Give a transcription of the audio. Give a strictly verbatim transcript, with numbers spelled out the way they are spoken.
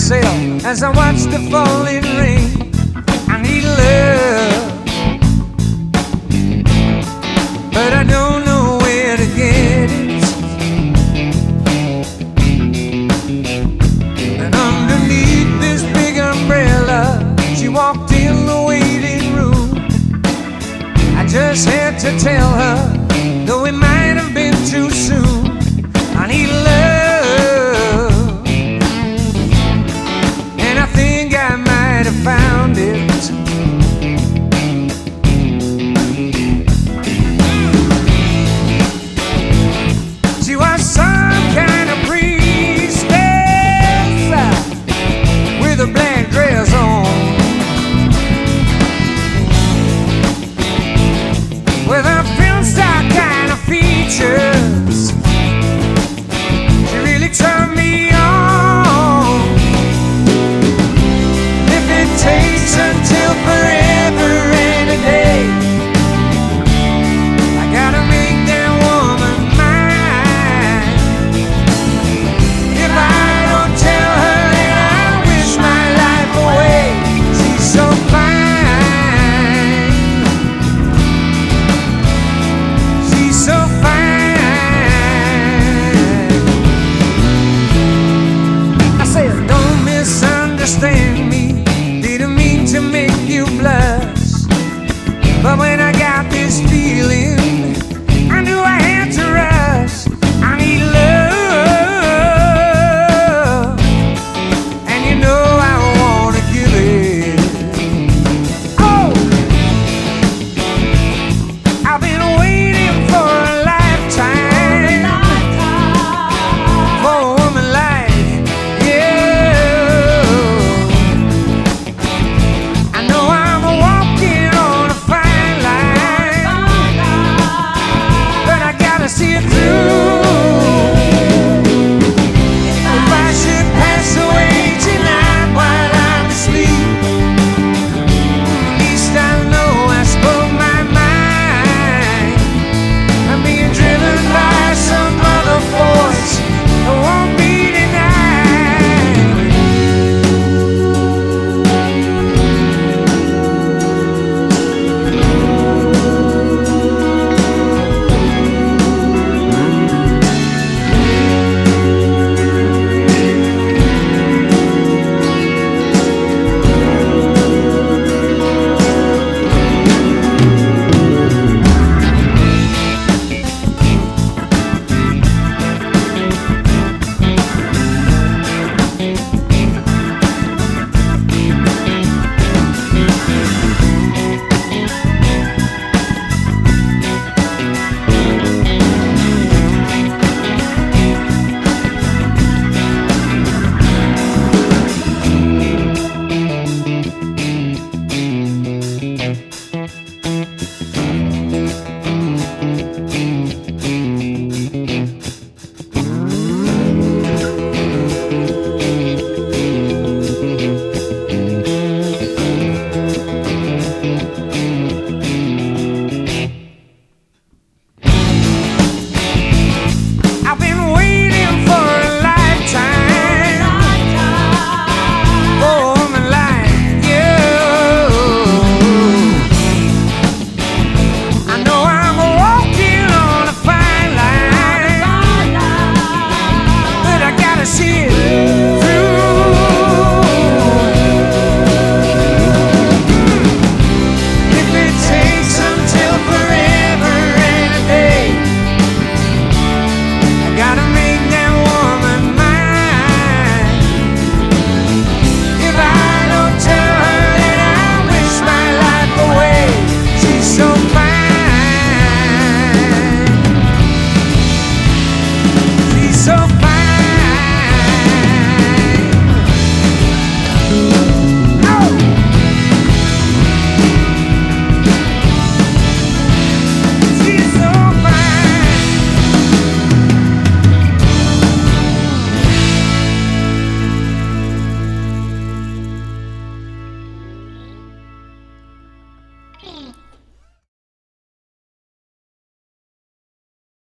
myself as I watch the falling rain. I need love, but I don't know where to get it. And underneath this big umbrella, she walked in the waiting room. I just had to tell her, though it might have been too soon, I need love, and I think I might have found it. She was some kind of priestess with a black dress on, with a film star kind of features. She really turned me on. If it takes until forever and a day, I gotta make that woman mine. If I don't tell her that I wish my life away, she's so fine. She's so fine. I said, don't misunderstand